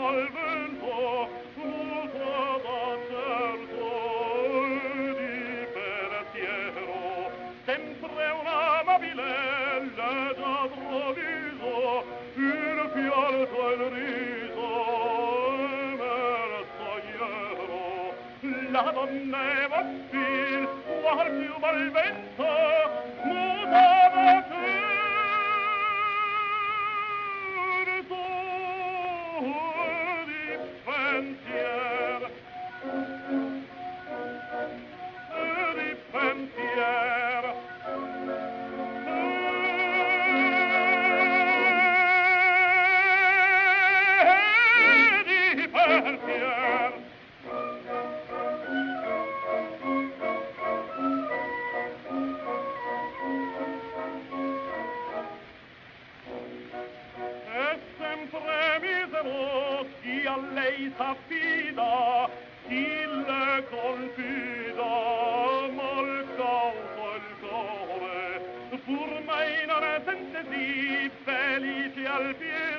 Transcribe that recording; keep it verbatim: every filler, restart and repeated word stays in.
al vento, muta da certo di pensiero, sempre un'amabile leggiadro viso, il pianto e il riso, merzoiero, la donneva stil, qual più bel vento, mutava certo di pensier, di pensier. Di pensier. E sempre misero chi a lei s'affida, chi le confida, mal cauto il cuore, pur mai non è sente sì felice al piede.